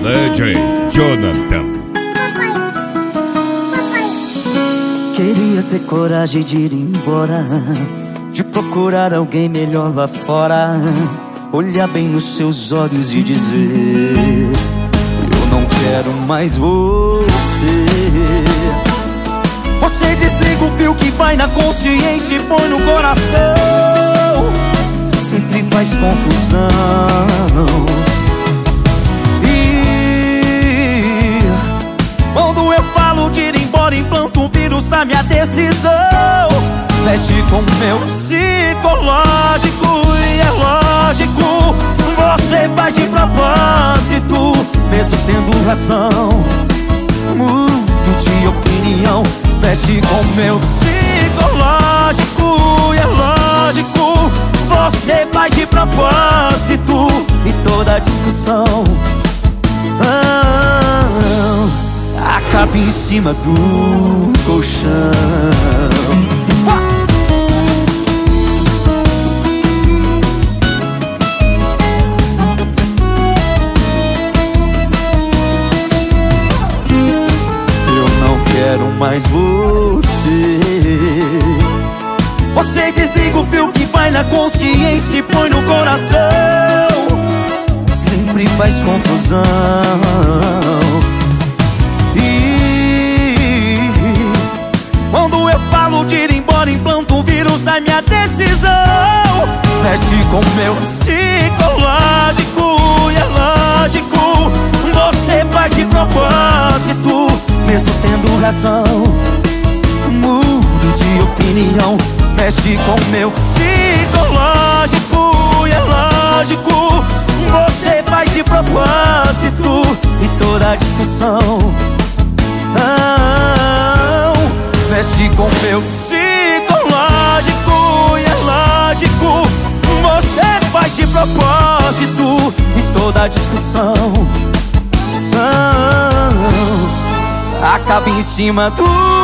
DJ Jonathan. Queria ter coragem de ir embora, de procurar alguém melhor lá fora, olhar bem nos seus olhos e dizer: eu não quero mais você. Você desliga o fio que vai na consciência e põe no coração, sempre faz confusão. E quando eu falo de ir embora, implanta um vírus na minha decisão, mexe com o meu psicológico. E é lógico, você faz de propósito, mesmo tendo razão. Mudo de opinião, mexe com o meu psicológico. E é lógico, você faz de propósito, e toda discussão acaba em cima do colchão. Eu não quero mais você. Você desliga o fio que vai na consciência e põe no coração, sempre faz confusão. E quando eu falo de ir embora, implanta um vírus na minha decisão, mexe com o meu psicológico. E é lógico, você faz de propósito, mesmo tendo razão. Mudo de opinião, mexe com o meu psicológico. E é lógico, você faz de propósito, e toda discussão mexe com o meu psicológico. E é lógico, você faz de propósito, e toda discussão acaba em cima do